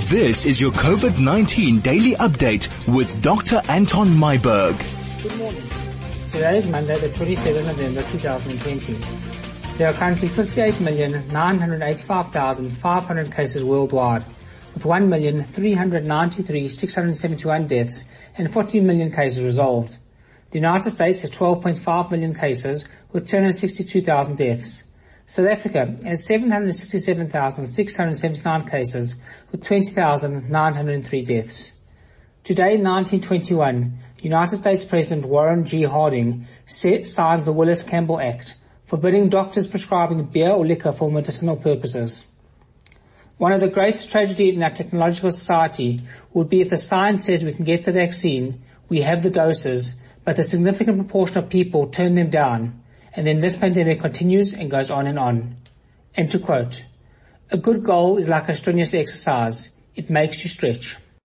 This is your COVID-19 daily update with Dr. Anton Myburgh. Good morning. Today is Monday, the 23rd of November 2020. There are currently 58,985,500 cases worldwide, with 1,393,671 deaths and 14 million cases resolved. The United States has 12.5 million cases with 262,000 deaths. South Africa has 767,679 cases with 20,903 deaths. Today, 1921, United States President Warren G. Harding signs the Willis-Campbell Act, forbidding doctors prescribing beer or liquor for medicinal purposes. One of the greatest tragedies in our technological society would be if the science says we can get the vaccine, we have the doses, but a significant proportion of people turn them down, and then this pandemic continues and goes on and on. And to quote, "A good goal is like a strenuous exercise. It makes you stretch."